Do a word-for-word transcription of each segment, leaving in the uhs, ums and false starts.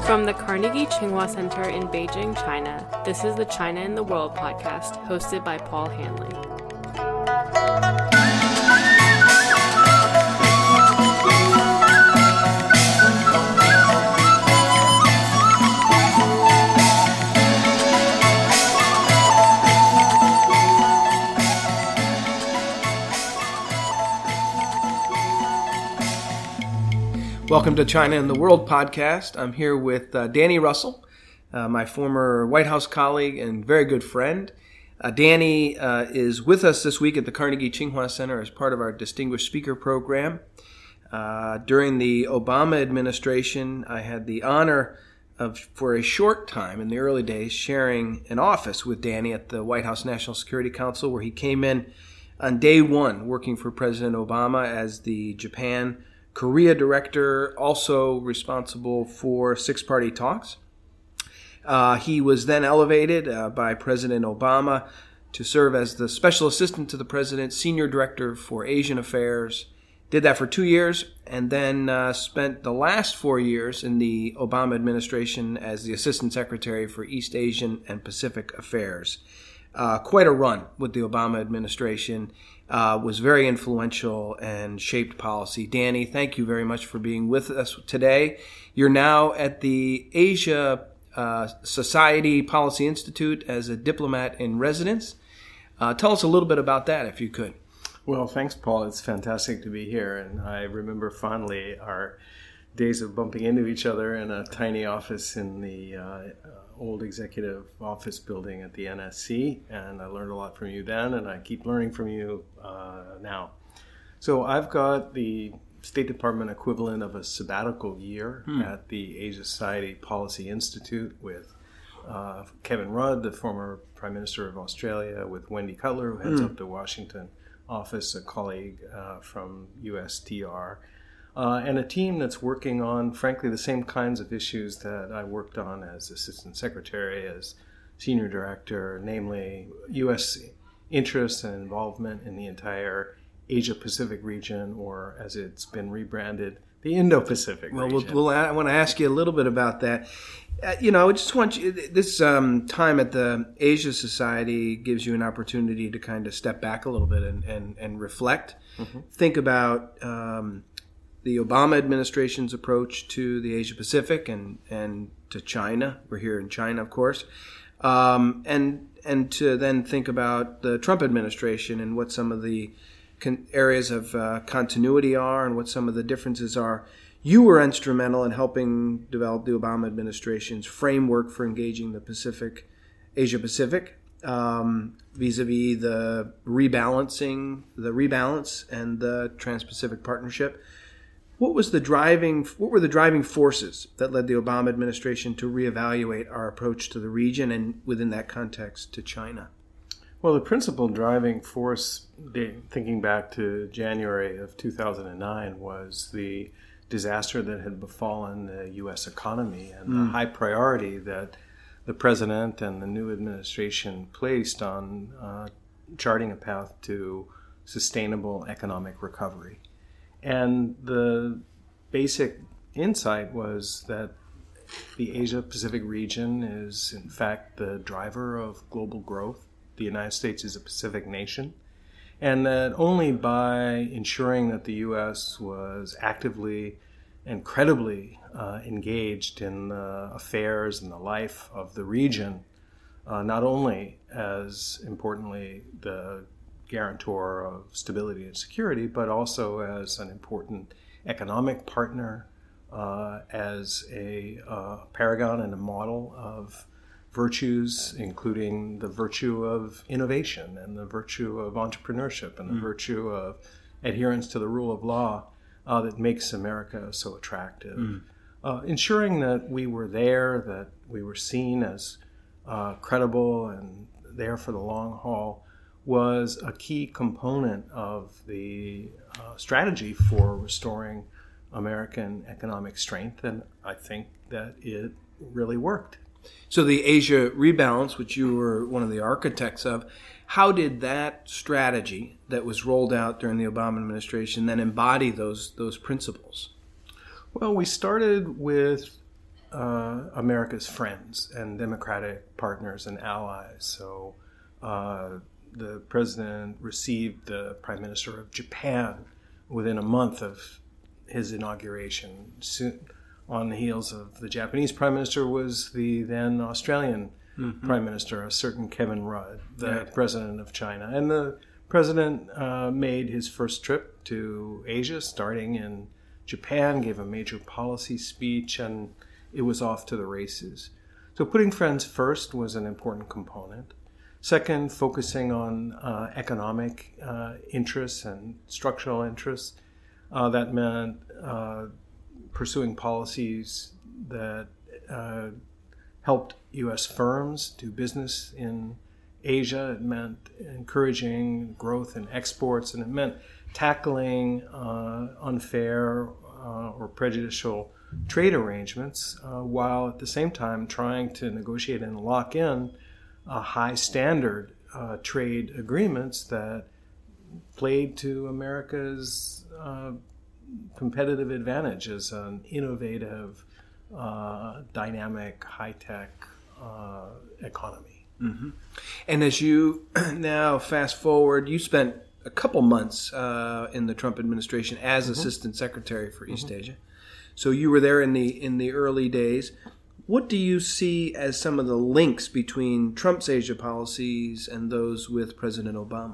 From the Carnegie Tsinghua Center in Beijing, China, this is the China in the World podcast, hosted by Paul Hanley. Welcome to China in the World podcast. I'm here with uh, Danny Russell, uh, my former White House colleague and very good friend. Uh, Danny uh, is with us this week at the Carnegie Tsinghua Center as part of our Distinguished Speaker Program. Uh, during the Obama administration, I had the honor of, for a short time in the early days, sharing an office with Danny at the White House National Security Council, where he came in on day one working for President Obama as the Japan Korea director, also responsible for six-party talks. Uh, he was then elevated uh, by President Obama to serve as the special assistant to the president, senior director for Asian affairs. Did that for two years, and then uh, spent the last four years in the Obama administration as the assistant secretary for East Asian and Pacific affairs. Uh, quite a run with the Obama administration. Uh, was very influential and shaped policy. Danny, thank you very much for being with us today. You're now at the Asia uh, Society Policy Institute as a diplomat in residence. Uh, tell us a little bit about that, if you could. Well, thanks, Paul. It's fantastic to be here. And I remember fondly our days of bumping into each other in a tiny office in the uh, uh, old executive office building at the N S C, and I learned a lot from you then, and I keep learning from you uh, now. So I've got the State Department equivalent of a sabbatical year hmm. at the Asia Society Policy Institute with uh, Kevin Rudd, the former Prime Minister of Australia, with Wendy Cutler, who heads hmm. up the Washington office, a colleague uh, from U S T R, Uh, and a team that's working on, frankly, the same kinds of issues that I worked on as Assistant Secretary, as Senior Director, namely U S interest and involvement in the entire Asia-Pacific region, or as it's been rebranded, the Indo-Pacific well, region. Well, I want to ask you a little bit about that. Uh, you know, I just want you, this um, time at the Asia Society gives you an opportunity to kind of step back a little bit and, and, and reflect. Mm-hmm. Think about Um, the Obama administration's approach to the Asia Pacific and, and to China. We're here in China, of course. Um, and and to then think about the Trump administration and what some of the con- areas of uh, continuity are and what some of the differences are. You were instrumental in helping develop the Obama administration's framework for engaging the Pacific, Asia Pacific, um, vis-a-vis the rebalancing, the rebalance and the Trans-Pacific Partnership. What was the driving? What were the driving forces that led the Obama administration to reevaluate our approach to the region and, within that context, to China? Well, the principal driving force, thinking back to January of two thousand nine, was the disaster that had befallen the U S economy and mm. the high priority that the president and the new administration placed on uh, charting a path to sustainable economic recovery. And the basic insight was that the Asia-Pacific region is, in fact, the driver of global growth. The United States is a Pacific nation. And that only by ensuring that the U S was actively and credibly uh, engaged in the affairs and the life of the region, uh, not only as, importantly, the guarantor of stability and security, but also as an important economic partner, uh, as a uh, paragon and a model of virtues, including the virtue of innovation and the virtue of entrepreneurship and the mm. virtue of adherence to the rule of law uh, that makes America so attractive. Mm. Uh, ensuring that we were there, that we were seen as uh, credible and there for the long haul, was a key component of the uh, strategy for restoring American economic strength, and I think that it really worked. So the Asia rebalance, which you were one of the architects of, how did that strategy that was rolled out during the Obama administration then embody those those principles? Well, we started with uh, America's friends and democratic partners and allies. So uh, the president received the prime minister of Japan within a month of his inauguration. Soon, on the heels of the Japanese prime minister was the then Australian mm-hmm. prime minister, a certain Kevin Rudd, the right. president of China. And the president uh, made his first trip to Asia, starting in Japan, gave a major policy speech, and it was off to the races. So putting friends first was an important component. Second, focusing on uh, economic uh, interests and structural interests. Uh, that meant uh, pursuing policies that uh, helped U S firms do business in Asia. It meant encouraging growth in exports, and it meant tackling uh, unfair uh, or prejudicial trade arrangements, uh, while at the same time trying to negotiate and lock in uh, high standard uh, trade agreements that played to America's uh, competitive advantage as an innovative, uh, dynamic, high-tech uh, economy. Mm-hmm. And as you now fast forward, you spent a couple months uh, in the Trump administration as mm-hmm. Assistant Secretary for East mm-hmm. Asia. So you were there in the in the early days. What do you see as some of the links between Trump's Asia policies and those with President Obama?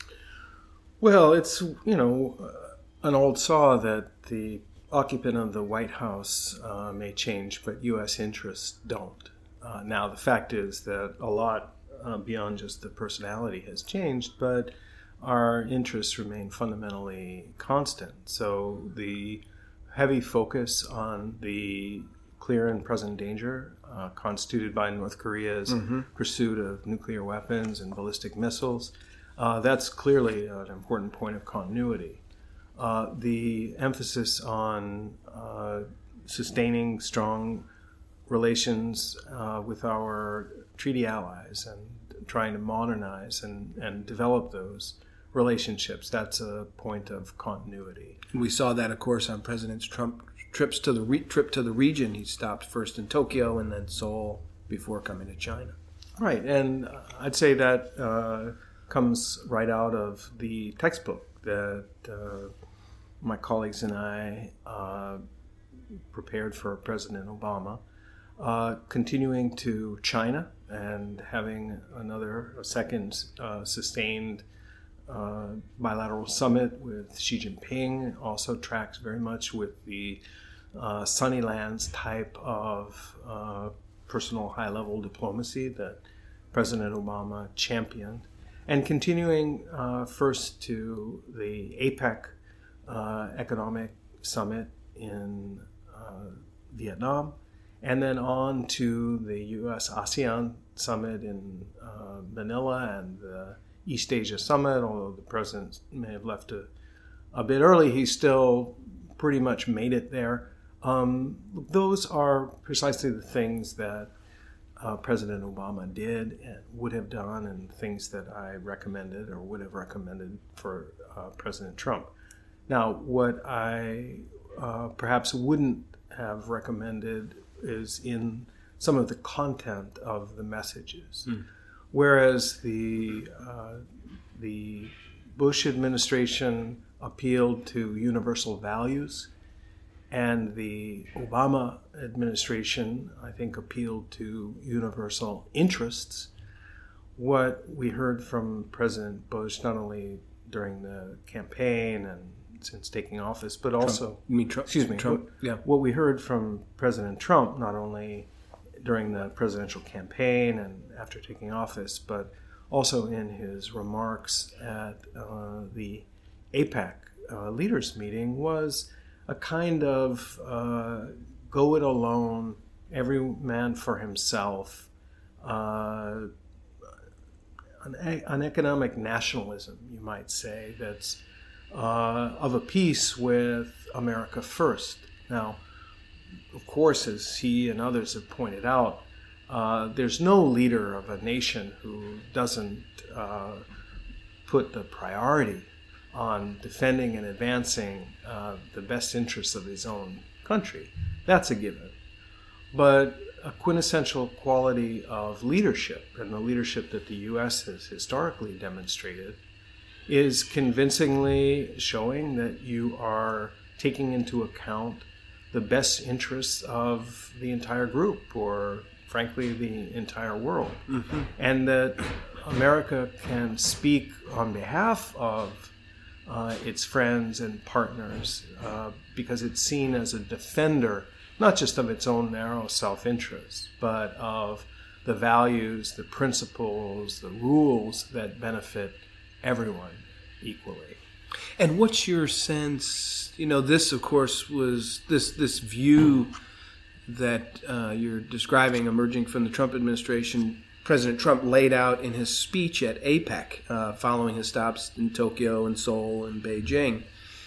Well, it's, you know, an old saw that the occupant of the White House uh, may change, but U S interests don't. Uh, now, the fact is that a lot uh, beyond just the personality has changed, but our interests remain fundamentally constant. So the heavy focus on the clear and present danger uh, constituted by North Korea's mm-hmm. pursuit of nuclear weapons and ballistic missiles, uh, that's clearly an important point of continuity. Uh, the emphasis on uh, sustaining strong relations uh, with our treaty allies and trying to modernize and, and develop those relationships, that's a point of continuity. We saw that, of course, on President Trump's trips to the re- trip to the region. He stopped first in Tokyo and then Seoul before coming to China. Right, and I'd say that uh, comes right out of the textbook that uh, my colleagues and I uh, prepared for President Obama, uh, continuing to China and having another, a second uh, sustained Uh, bilateral summit with Xi Jinping, also tracks very much with the uh, Sunny Lands type of uh, personal high-level diplomacy that President Obama championed, and continuing uh, first to the APEC uh, economic summit in uh, Vietnam, and then on to the U S ASEAN summit in uh, Manila and the East Asia Summit. Although the president may have left a, a bit early, he still pretty much made it there. Um, those are precisely the things that uh, President Obama did and would have done, and things that I recommended or would have recommended for uh, President Trump. Now, what I uh, perhaps wouldn't have recommended is in some of the content of the messages. Mm. Whereas the uh, the Bush administration appealed to universal values, and the Obama administration, I think, appealed to universal interests, what we heard from President Bush, not only during the campaign and since taking office, but also, Trump. You mean Trump? Excuse me, Trump. What, yeah. what we heard from President Trump, not only during the presidential campaign and after taking office, but also in his remarks at uh, the APEC uh, leaders meeting, was a kind of uh, go it alone, every man for himself, uh, an, an economic nationalism, you might say, that's uh, of a piece with America first. Now, of course, as he and others have pointed out, uh, there's no leader of a nation who doesn't uh, put the priority on defending and advancing uh, the best interests of his own country. That's a given. but a quintessential quality of leadership, and the leadership that the U S has historically demonstrated, is convincingly showing that you are taking into account the best interests of the entire group, or frankly, the entire world. Mm-hmm. And that America can speak on behalf of uh, its friends and partners uh, because it's seen as a defender, not just of its own narrow self-interest, but of the values, the principles, the rules that benefit everyone equally. And what's your sense, you know, this, of course, was this this view that uh, you're describing emerging from the Trump administration, President Trump laid out in his speech at APEC uh, following his stops in Tokyo and Seoul and Beijing.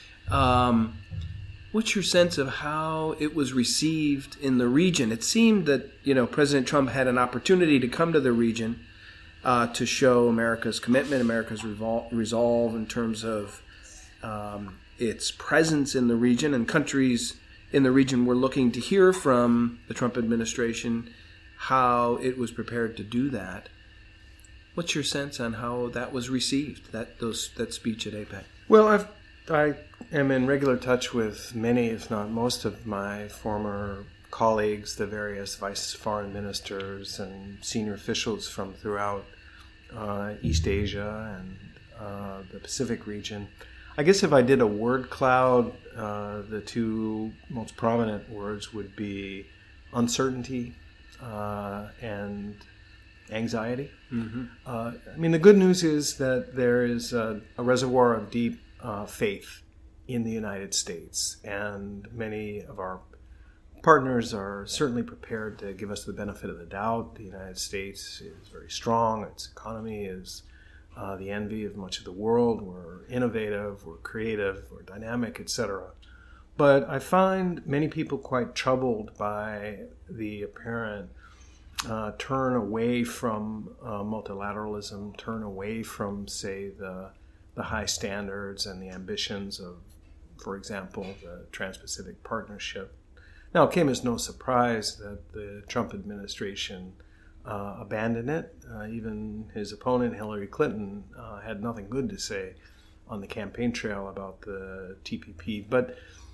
Um, what's your sense of how it was received in the region? It seemed that, you know, President Trump had an opportunity to come to the region uh, to show America's commitment, America's revol- resolve in terms of um, its presence in the region, and countries in the region were looking to hear from the Trump administration how it was prepared to do that. What's your sense on how that was received, that those that speech at APEC? Well, I've, I am in regular touch with many, if not most, of my former colleagues, the various vice foreign ministers and senior officials from throughout uh, East Asia and uh, the Pacific region. I guess if I did a word cloud, uh, the two most prominent words would be uncertainty uh, and anxiety. Mm-hmm. Uh, I mean, the good news is that there is a, a reservoir of deep uh, faith in the United States, and many of our partners are certainly prepared to give us the benefit of the doubt. The United States is very strong. Its economy is Uh, the envy of much of the world. We're innovative, we're creative, we're dynamic, et cetera. But I find many people quite troubled by the apparent uh, turn away from uh, multilateralism, turn away from, say, the the high standards and the ambitions of, for example, the Trans-Pacific Partnership. Now, it came as no surprise that the Trump administration Uh, abandoned it. Uh, even his opponent, Hillary Clinton, uh, had nothing good to say on the campaign trail about the T P P. But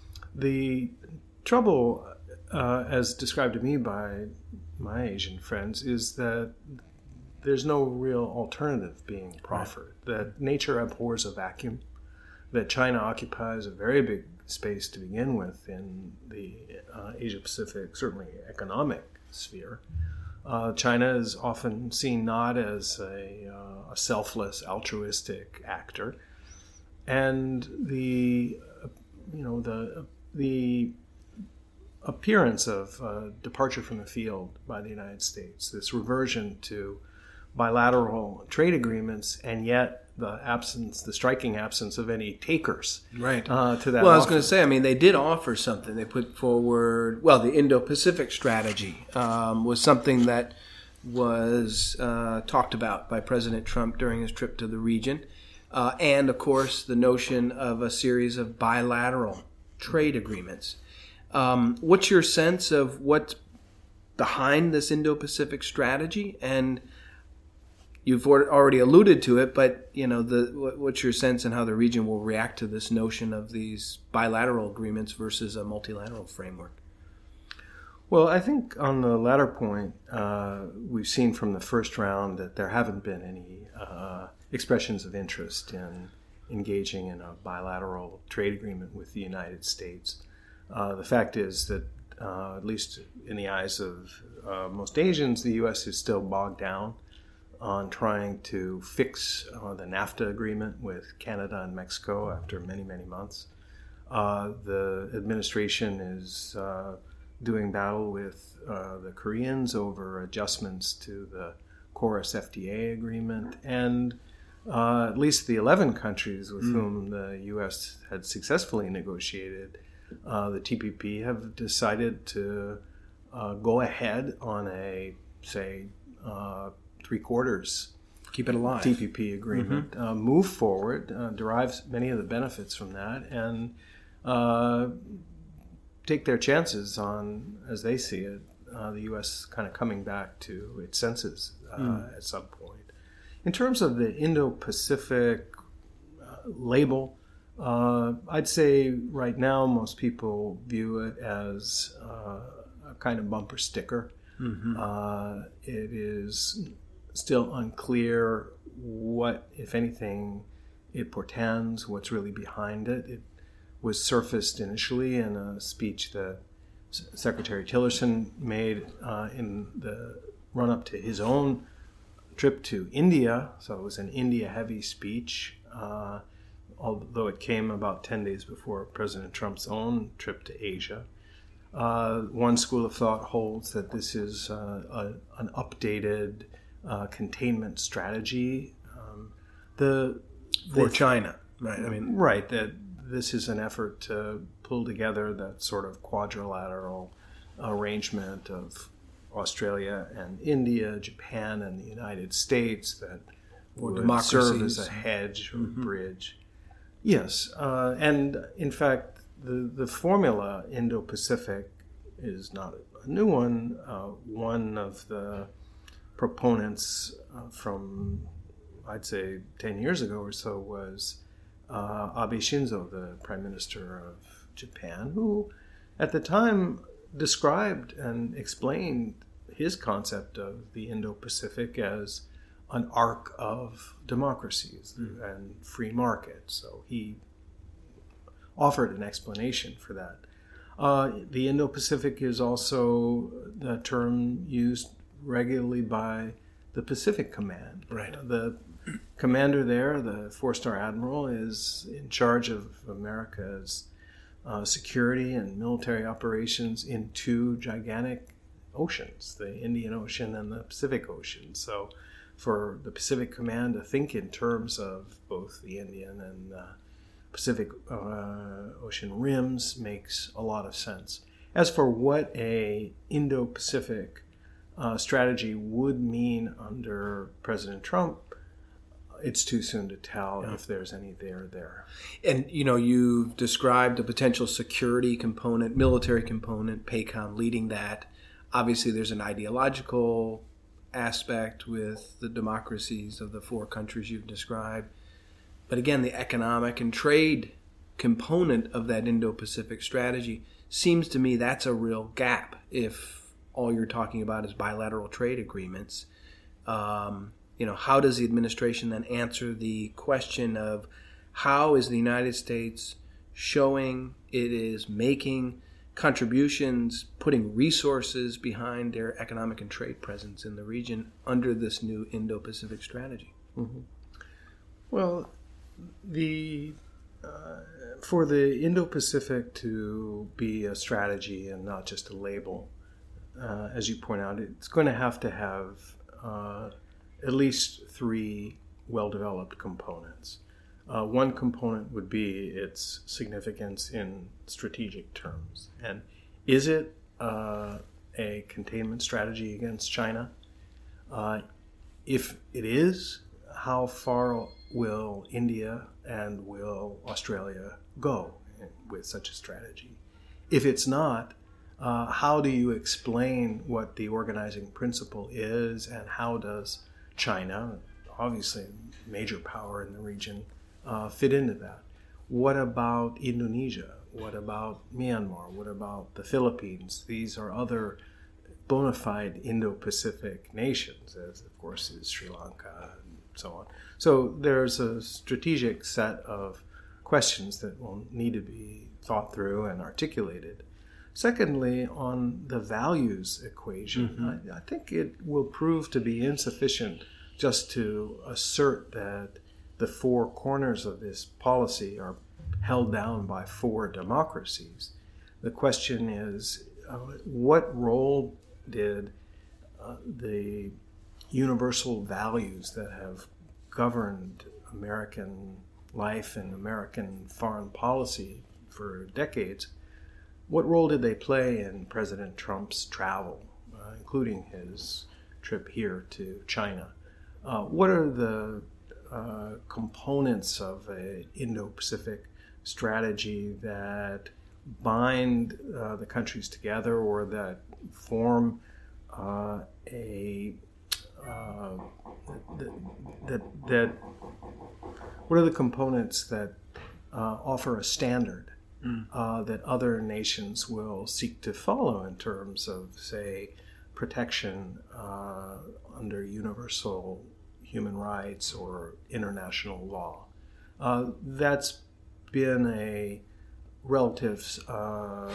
the trouble, uh, as described to me by my Asian friends, is that there's no real alternative being proffered, right. That nature abhors a vacuum, that China occupies a very big space to begin with in the uh, Asia-Pacific, certainly economic sphere. Uh, China is often seen not as a, uh, a selfless, altruistic actor, and the uh, you know the the appearance of uh, departure from the field by the United States, this reversion to bilateral trade agreements, and yet the absence, the striking absence of any takers, right? Uh, to that. Well, I was going to say, I mean, they did offer something. They put forward, well, the Indo-Pacific strategy um, was something that was uh, talked about by President Trump during his trip to the region, uh, and of course, the notion of a series of bilateral trade agreements. Um, what's your sense of what's behind this Indo-Pacific strategy? And you've already alluded to it, but you know, the what's your sense on how the region will react to this notion of these bilateral agreements versus a multilateral framework? Well, I think on the latter point, uh, we've seen from the first round that there haven't been any uh, expressions of interest in engaging in a bilateral trade agreement with the United States. Uh, the fact is that, uh, at least in the eyes of uh, most Asians, the U S is still bogged down on trying to fix uh, the NAFTA agreement with Canada and Mexico after many, many months. Uh, the administration is uh, doing battle with uh, the Koreans over adjustments to the Chorus F T A agreement, and uh, at least the eleven countries with mm. whom the U S had successfully negotiated uh, the T P P have decided to uh, go ahead on a, say, uh, three-quarters keep it alive T P P agreement, mm-hmm. uh, move forward, uh, derive many of the benefits from that, and uh, take their chances on, as they see it, uh, the U S kind of coming back to its senses uh, Mm. at some point. In terms of the Indo-Pacific uh, label, uh, I'd say right now most people view it as uh, a kind of bumper sticker. Mm-hmm. Uh, it is still unclear what, if anything, it portends, what's really behind it. It was surfaced initially in a speech that S- Secretary Tillerson made uh, in the run-up to his own trip to India. So it was an India-heavy speech, uh, although it came about ten days before President Trump's own trip to Asia. Uh, one school of thought holds that this is uh, a, an updated uh, containment strategy. Um, the For the- China, right? I mean, Right, that this is an effort to pull together that sort of quadrilateral arrangement of Australia and India, Japan and the United States that Or would democracies. serve as a hedge or bridge. Yes, uh, and in fact, the, the formula Indo-Pacific is not a new one. Uh, one of the proponents uh, from, I'd say, ten years ago or so was uh, Abe Shinzo, the Prime Minister of Japan, who at the time described and explained his concept of the Indo-Pacific as an arc of democracies mm. and free market. So he offered an explanation for that. Uh, the Indo-Pacific is also the term used regularly by the Pacific Command. Right. The commander there, the four-star admiral, is in charge of America's uh, security and military operations in two gigantic oceans, the Indian Ocean and the Pacific Ocean. So for the Pacific Command to think in terms of both the Indian and uh, Pacific uh, Ocean rims makes a lot of sense. As for what a Indo-Pacific uh, strategy would mean under President Trump, it's too soon to tell yeah. if there's any there there. And, you know, you've described a potential security component, military component, PACOM leading that. Obviously, there's an ideological aspect with the democracies of the four countries you've described. But again, the economic and trade component of that Indo-Pacific strategy seems to me that's a real gap if all you're talking about is bilateral trade agreements. Um, you know, how does the administration then answer the question of how is the United States showing it is making contributions, putting resources behind their economic and trade presence in the region under this new Indo-Pacific strategy? Mm-hmm. Well, the uh, for the Indo-Pacific to be a strategy and not just a label, uh, as you point out, it's going to have to have uh, at least three well-developed components. Uh, one component would be its significance in strategic terms. And is it uh, a containment strategy against China? Uh, if it is, how far will India and will Australia go with such a strategy? If it's not, uh, how do you explain what the organizing principle is, and how does China, obviously a major power in the region, uh, fit into that? What about Indonesia? What about Myanmar? What about the Philippines? These are other bona fide Indo-Pacific nations, as of course is Sri Lanka and so on. So there's a strategic set of questions that will need to be thought through and articulated. Secondly, on the values equation, mm-hmm. I, I think it will prove to be insufficient just to assert that the four corners of this policy are held down by four democracies. The question is, uh, what role did uh, the universal values that have governed American life and American foreign policy for decades, what role did they play in President Trump's travel, uh, including his trip here to China? Uh, what are the uh, components of an Indo-Pacific strategy that bind uh, the countries together or that form uh, a uh, that, that that what are the components that uh, offer a standard mm. uh, that other nations will seek to follow in terms of, say, protection uh, under universal human rights or international law. Uh, that's been a relative uh,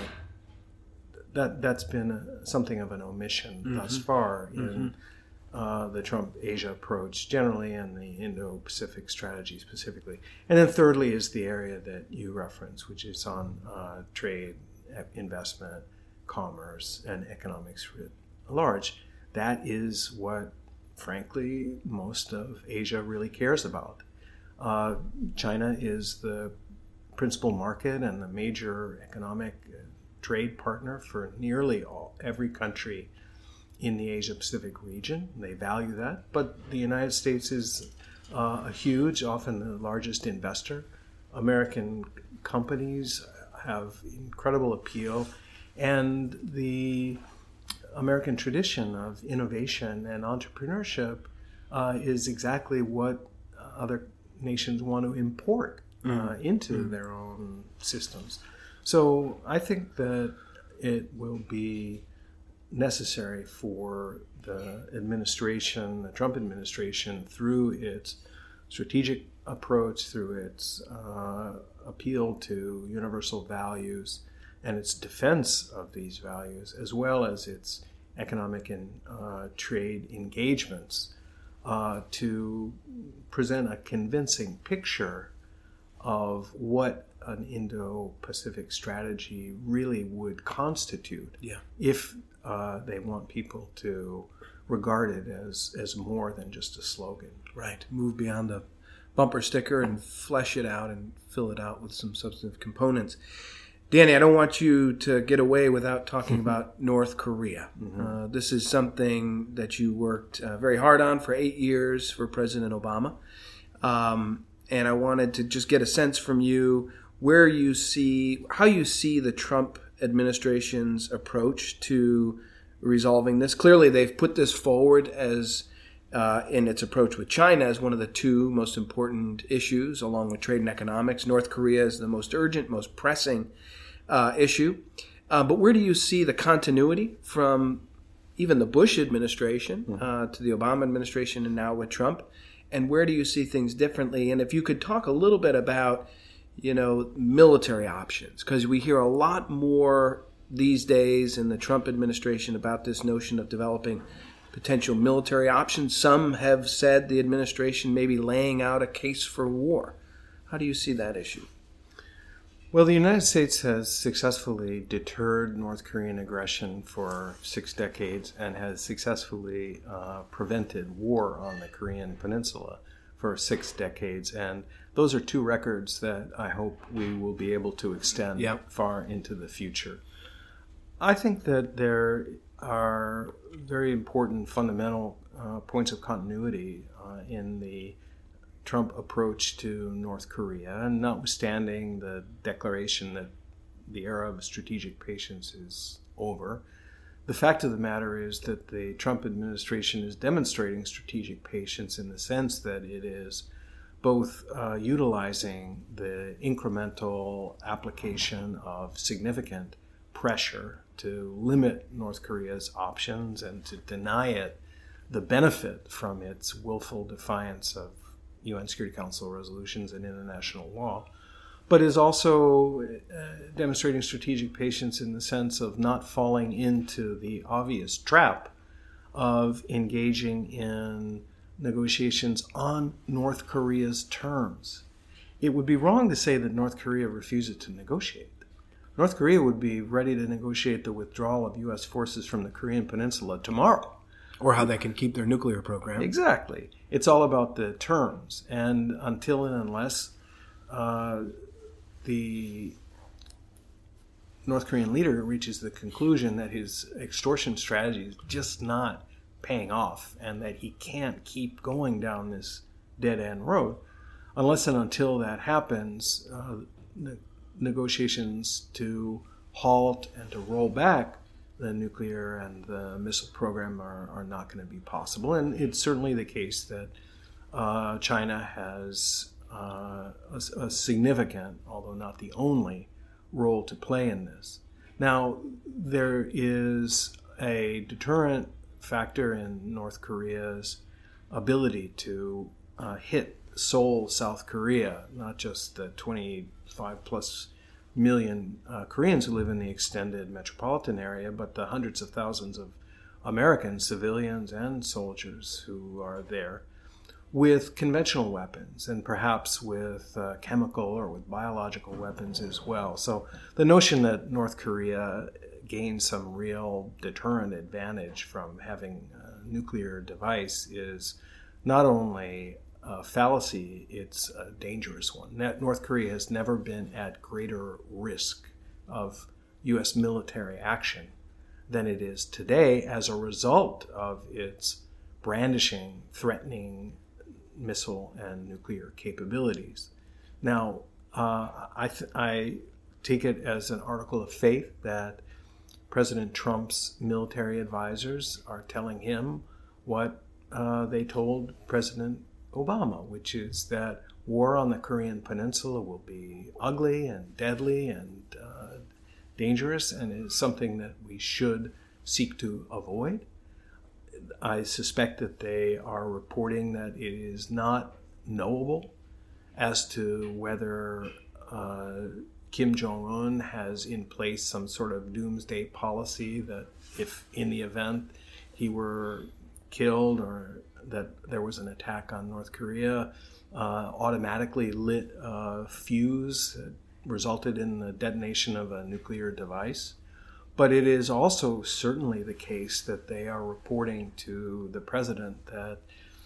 that that's been a, something of an omission mm-hmm. thus far in mm-hmm. uh, the Trump-Asia approach generally, and the Indo-Pacific strategy specifically. And then thirdly is the area that you reference, which is on uh, trade, investment, commerce, and economics writ large. That is what, frankly, most of Asia really cares about. Uh, China is the principal market and the major economic uh, trade partner for nearly all, every country in the Asia-Pacific region. They value that. But the United States is uh, a huge, often the largest investor. American companies have incredible appeal. And the American tradition of innovation and entrepreneurship uh, is exactly what other nations want to import uh, mm. into mm. their own systems. So I think that it will be necessary for the administration, the Trump administration, through its strategic approach, through its uh, appeal to universal values and its defense of these values, as well as its economic and uh, trade engagements, uh, to present a convincing picture of what an Indo-Pacific strategy really would constitute yeah. if uh, they want people to regard it as, as more than just a slogan. Right. Move beyond the bumper sticker and flesh it out and fill it out with some substantive components. Danny, I don't want you to get away without talking about North Korea. Mm-hmm. Uh, this is something that you worked uh, very hard on for eight years for President Obama. Um, and I wanted to just get a sense from you where you see, how you see the Trump administration's approach to resolving this. Clearly, they've put this forward as uh, in its approach with China as one of the two most important issues, along with trade and economics. North Korea is the most urgent, most pressing uh, issue. Uh, but where do you see the continuity from even the Bush administration uh, to the Obama administration and now with Trump? And where do you see things differently? And if you could talk a little bit about, you know, military options, because we hear a lot more these days in the Trump administration about this notion of developing potential military options. Some have said the administration may be laying out a case for war. How do you see that issue? Well, the United States has successfully deterred North Korean aggression for six decades and has successfully uh, prevented war on the Korean Peninsula for six decades. And those are two records that I hope we will be able to extend yep. far into the future. I think that there are very important fundamental uh, points of continuity uh, in the Trump approach to North Korea, and notwithstanding the declaration that the era of strategic patience is over, the fact of the matter is that the Trump administration is demonstrating strategic patience in the sense that it is both uh, utilizing the incremental application of significant pressure to limit North Korea's options and to deny it the benefit from its willful defiance of U N Security Council resolutions and international law, but is also uh, demonstrating strategic patience in the sense of not falling into the obvious trap of engaging in negotiations on North Korea's terms. It would be wrong to say that North Korea refuses to negotiate. North Korea would be ready to negotiate the withdrawal of U S forces from the Korean Peninsula tomorrow. Or how they can keep their nuclear program. Exactly. It's all about the terms. And until and unless uh, the North Korean leader reaches the conclusion that his extortion strategy is just not paying off and that he can't keep going down this dead-end road, unless and until that happens, uh, the negotiations to halt and to roll back the nuclear and the missile program are, are not going to be possible. And it's certainly the case that uh, China has uh, a, a significant, although not the only, role to play in this. Now, there is a deterrent factor in North Korea's ability to uh, hit Seoul, South Korea, not just the twenty-five plus million uh, Koreans who live in the extended metropolitan area, but the hundreds of thousands of American civilians and soldiers who are there with conventional weapons and perhaps with uh, chemical or with biological weapons as well. So the notion that North Korea gains some real deterrent advantage from having a nuclear device is not only a fallacy, it's a dangerous one. North Korea has never been at greater risk of U S military action than it is today as a result of its brandishing, threatening missile and nuclear capabilities. Now, uh, I, th- I take it as an article of faith that President Trump's military advisors are telling him what uh, they told President Obama, which is that war on the Korean Peninsula will be ugly and deadly and uh, dangerous and is something that we should seek to avoid. I suspect that they are reporting that it is not knowable as to whether uh, Kim Jong-un has in place some sort of doomsday policy that if in the event he were killed or that there was an attack on North Korea, uh, automatically lit a fuse that resulted in the detonation of a nuclear device. But it is also certainly the case that they are reporting to the president that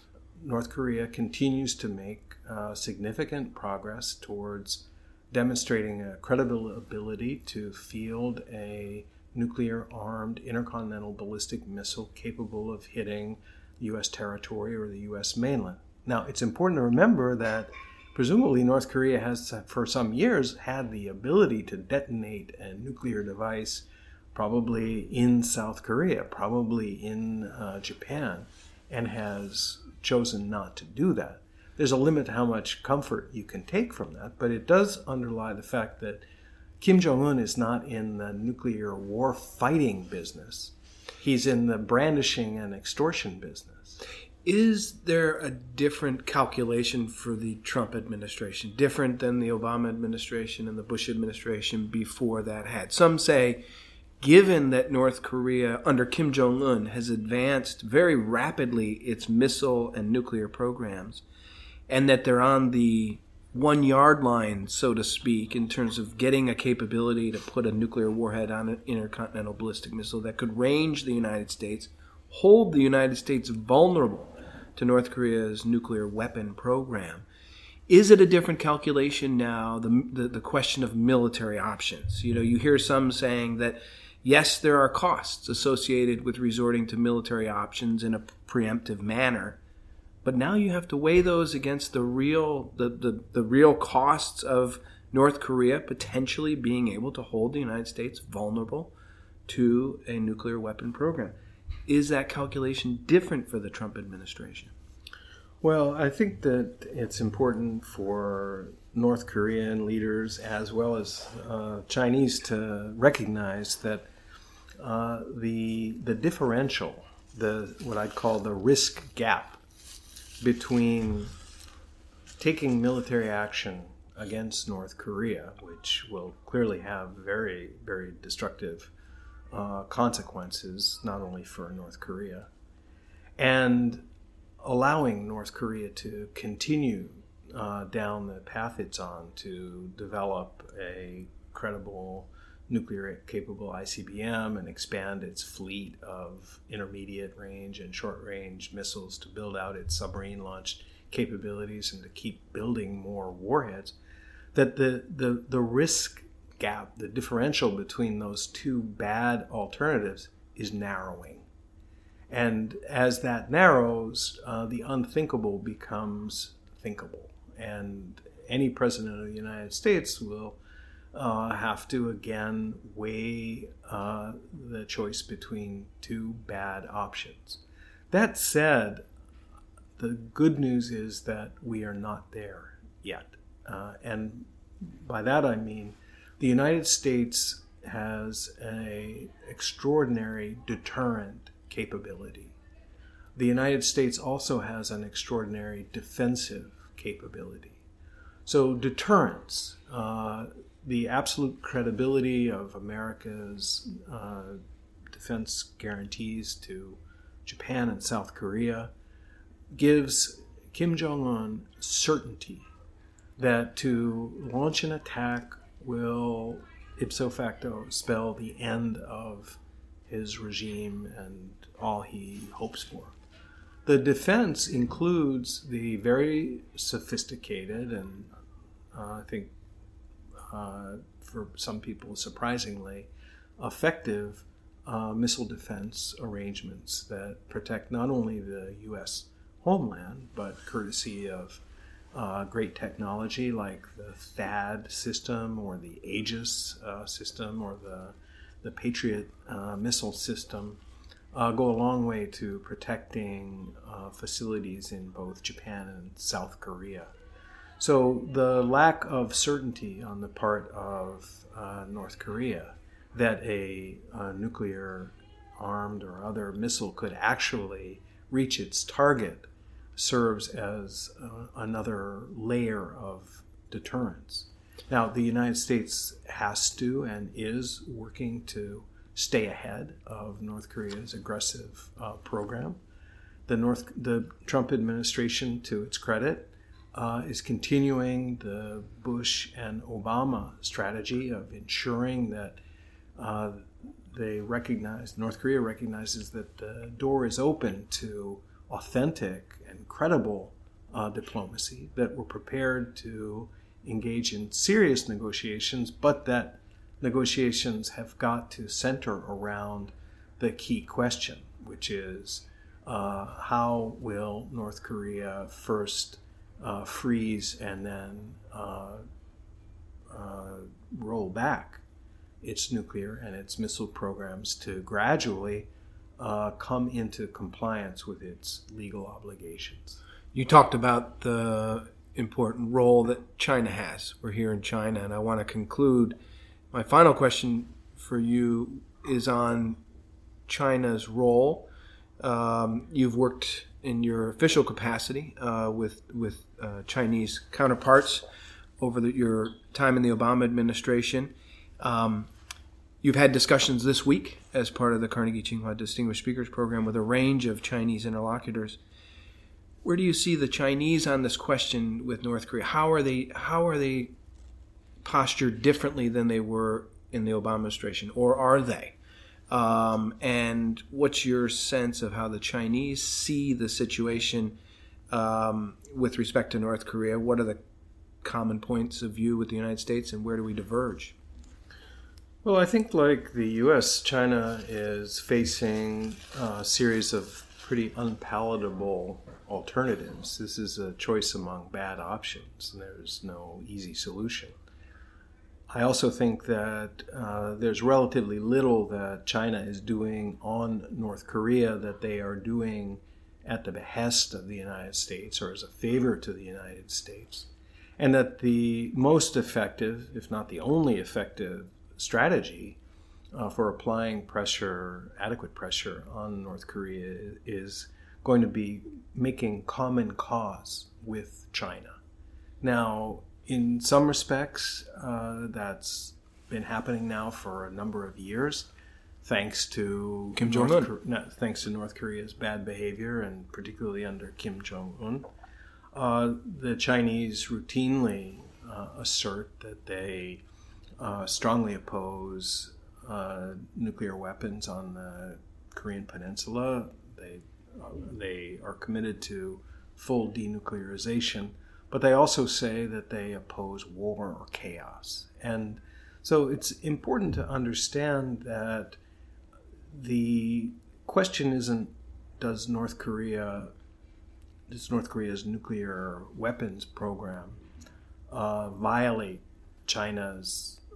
North Korea continues to make uh, significant progress towards demonstrating a credible ability to field a nuclear-armed intercontinental ballistic missile capable of hitting U S territory or the U S mainland. Now, it's important to remember that presumably North Korea has, for some years, had the ability to detonate a nuclear device probably in South Korea, probably in uh, Japan, and has chosen not to do that. There's a limit to how much comfort you can take from that, but it does underlie the fact that Kim Jong-un is not in the nuclear war fighting business. He's in the brandishing and extortion business. Is there a different calculation for the Trump administration, different than the Obama administration and the Bush administration before that had? Some say, given that North Korea under Kim Jong-un has advanced very rapidly its missile and nuclear programs, and that they're on the one yard line, so to speak, in terms of getting a capability to put a nuclear warhead on an intercontinental ballistic missile that could range the United States, hold the United States vulnerable to North Korea's nuclear weapon program. Is it a different calculation now, the, the, the question of military options? You know, you hear some saying that, yes, there are costs associated with resorting to military options in a preemptive manner, but now you have to weigh those against the real the, the, the real costs of North Korea potentially being able to hold the United States vulnerable to a nuclear weapon program. Is that calculation different for the Trump administration? Well, I think that it's important for North Korean leaders as well as uh, Chinese to recognize that uh, the the differential, the what I'd call the risk gap between taking military action against North Korea, which will clearly have very, very destructive uh, consequences, not only for North Korea, and allowing North Korea to continue uh, down the path it's on to develop a credible nuclear-capable I C B M and expand its fleet of intermediate-range and short-range missiles to build out its submarine-launched capabilities and to keep building more warheads, that the, the, the risk gap, the differential between those two bad alternatives is narrowing. And as that narrows, uh, the unthinkable becomes thinkable. And any president of the United States will uh, have to again weigh uh, the choice between two bad options. That said, the good news is that we are not there yet. Uh, and by that I mean the United States has an extraordinary deterrent capability. The United States also has an extraordinary defensive capability. So deterrence, uh, the absolute credibility of America's uh, defense guarantees to Japan and South Korea gives Kim Jong-un certainty that to launch an attack will ipso facto spell the end of his regime and all he hopes for. The defense includes the very sophisticated and uh, I think uh, for some people surprisingly effective uh, missile defense arrangements that protect not only the U S homeland, but courtesy of uh, great technology like the THAAD system or the Aegis uh, system or the, the Patriot uh, missile system, uh, go a long way to protecting uh, facilities in both Japan and South Korea. So the lack of certainty on the part of uh, North Korea that a, a nuclear armed or other missile could actually reach its target serves as uh, another layer of deterrence. Now, the United States has to and is working to stay ahead of North Korea's aggressive uh, program. The North, the Trump administration, to its credit, uh, is continuing the Bush and Obama strategy of ensuring that uh, they recognize, North Korea recognizes that the door is open to authentic and credible uh, diplomacy, that we're prepared to engage in serious negotiations, but that negotiations have got to center around the key question, which is uh, how will North Korea first uh, freeze and then uh, uh, roll back its nuclear and its missile programs to gradually uh, come into compliance with its legal obligations. You talked about the important role that China has. We're here in China, and I want to conclude. My final question for you is on China's role. Um, you've worked in your official capacity uh, with with uh, Chinese counterparts over the, your time in the Obama administration. Um, you've had discussions this week as part of the Carnegie Tsinghua Distinguished Speakers Program with a range of Chinese interlocutors. Where do you see the Chinese on this question with North Korea? How are they? How are they postured differently than they were in the Obama administration, or are they? Um, and what's your sense of how the Chinese see the situation um, with respect to North Korea? What are the common points of view with the United States, and where do we diverge? Well, I think like the U S, China is facing a series of pretty unpalatable alternatives. This is a choice among bad options, and there's no easy solution. I also think that uh, there's relatively little that China is doing on North Korea that they are doing at the behest of the United States or as a favor to the United States. And that the most effective, if not the only effective, strategy uh, for applying pressure, adequate pressure on North Korea is going to be making common cause with China. Now, in some respects, uh, that's been happening now for a number of years, thanks to Kim Jong-un. North, no, thanks to North Korea's bad behavior, and particularly under Kim Jong-un. Uh, the Chinese routinely uh, assert that they uh, strongly oppose uh, nuclear weapons on the Korean Peninsula. They uh, they are committed to full denuclearization. But they also say that they oppose war or chaos. And so it's important to understand that the question isn't does North Korea, does North Korea's nuclear weapons program uh, violate China's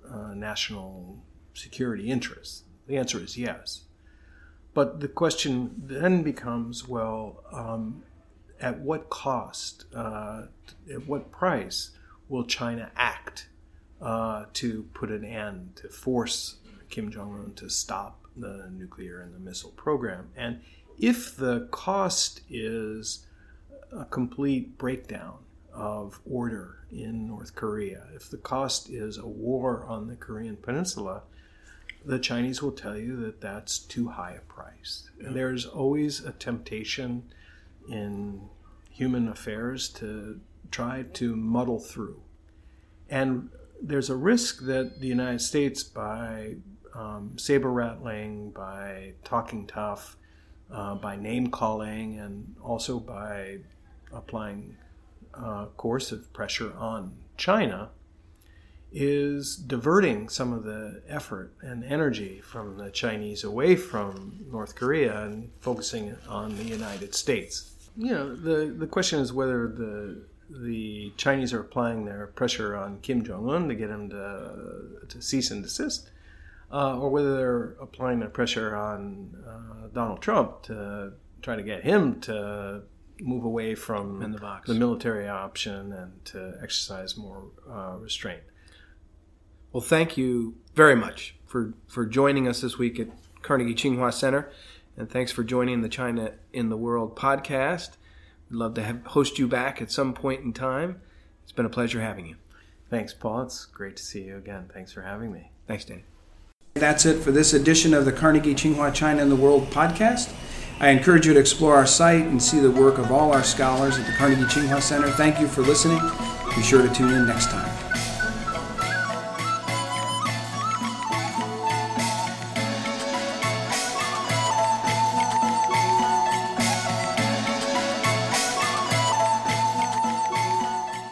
uh, national security interests? The answer is yes. But the question then becomes, well, um, at what cost, uh, at what price will China act uh, to put an end, to force Kim Jong-un to stop the nuclear and the missile program? And if the cost is a complete breakdown of order in North Korea, if the cost is a war on the Korean Peninsula, the Chinese will tell you that that's too high a price. Yeah. And there's always a temptation in human affairs to try to muddle through. And there's a risk that the United States, by um, saber-rattling, by talking tough, uh, by name-calling, and also by applying uh, coercive pressure on China, is diverting some of the effort and energy from the Chinese away from North Korea and focusing on the United States. You know, the, the question is whether the the Chinese are applying their pressure on Kim Jong-un to get him to, to cease and desist, uh, or whether they're applying their pressure on uh, Donald Trump to try to get him to move away from in the box. the military option and to exercise more uh, restraint. Well, thank you very much for, for joining us this week at Carnegie Tsinghua Center, and thanks for joining the China in the World podcast. We'd love to have, host you back at some point in time. It's been a pleasure having you. Thanks, Paul. It's great to see you again. Thanks for having me. Thanks, Danny. That's it for this edition of the Carnegie Tsinghua China in the World podcast. I encourage you to explore our site and see the work of all our scholars at the Carnegie Tsinghua Center. Thank you for listening. Be sure to tune in next time.